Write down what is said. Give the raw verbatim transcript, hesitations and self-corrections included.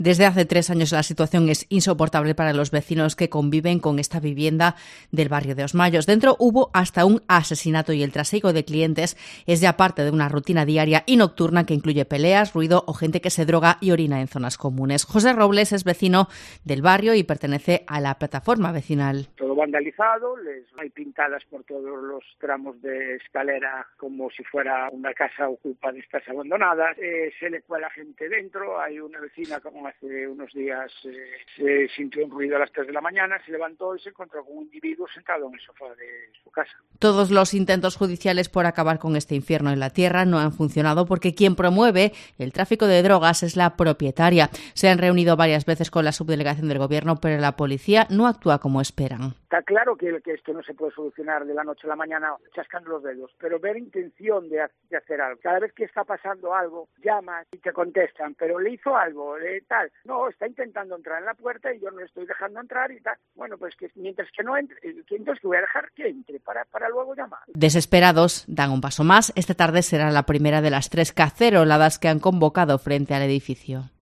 Desde hace tres años la situación es insoportable para los vecinos que conviven con esta vivienda del barrio de Os Mayos. Dentro hubo hasta un asesinato y el trasiego de clientes es ya parte de una rutina diaria y nocturna que incluye peleas, ruido o gente que se droga y orina en zonas comunes. José Robles es vecino del barrio y pertenece a la plataforma vecinal. Todo vandalizado, les hay pintadas por todos los tramos de escalera como si fuera una casa ocupa de estas abandonadas. Eh, se le cuela gente dentro, hay una vecina como hace unos días eh, se sintió un ruido a las tres de la mañana, se levantó y se encontró con un individuo sentado en el sofá de su casa. Todos los intentos judiciales por acabar con este infierno en la tierra no han funcionado porque quien promueve el tráfico de drogas es la propietaria. Se han reunido varias veces con la subdelegación del gobierno, pero la policía no actúa como esperan. Está claro que, que esto no se puede solucionar de la noche a la mañana chascando los dedos, pero ver intención de, de hacer algo. Cada vez que está pasando algo, llamas y te contestan, pero le hizo algo, le tal. No, está intentando entrar en la puerta y yo no le estoy dejando entrar y tal. Bueno, pues que mientras que no entre, entonces voy a dejar que entre para, para luego llamar. Desesperados, dan un paso más. Esta tarde será la primera de las tres caceroladas que han convocado frente al edificio.